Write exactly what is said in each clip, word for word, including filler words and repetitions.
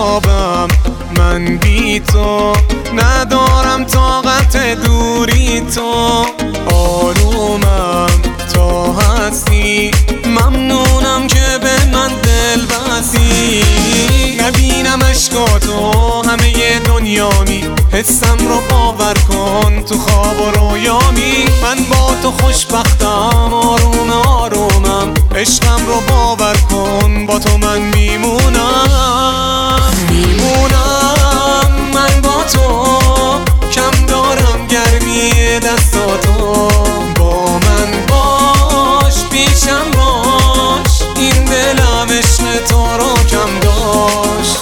خوابم من بی تو، ندارم طاقت دوری تو. آرومم تا هستی، ممنونم که به من دل بستی. نبینم اشکاتو همه دنیامی، حسم رو باور کن تو خواب و رویامی. من با تو خوشبختم، آروم آرومم، عشقم رو باور کن با تو من میمونم. میمونم من با تو، کم دارم گرمی دستاتو. با من باش پیشم باش، این دلم عشق تو رو کم داشت.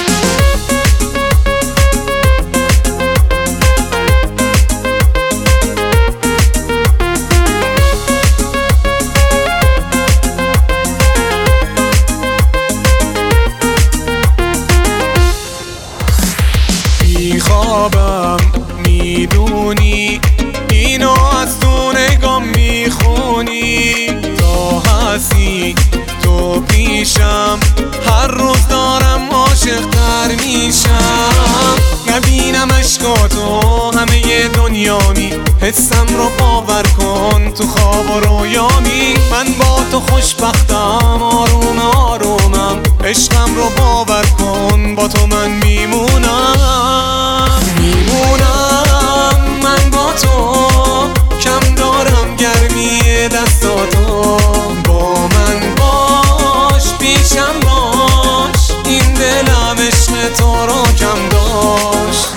خوابم میدونی، اینو از تو نگام میخونی. تا هستی تو پیشم، هر روز دارم عاشق تر میشم. نبینم اشکاتو همه دنیامی، حسم رو باور کن تو خواب و رویامی. من با تو خوشبختم، آروم آرومم، عشقم رو باور کن با تو من میمونم. میمونم من با تو، کم دارم گرمی دستاتو. با من باش پیشم باش، این دلم عشق تو رو کم داشت.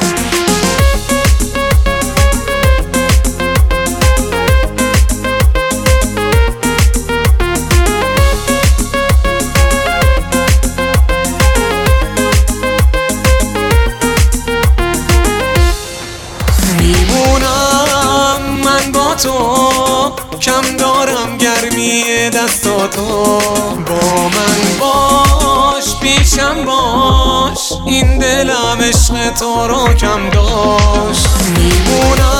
میمونم من با تو، کم دارم گرمی دستاتو. با من باش پیشم باش، این دلم عشق تو رو کم داشت. میمونم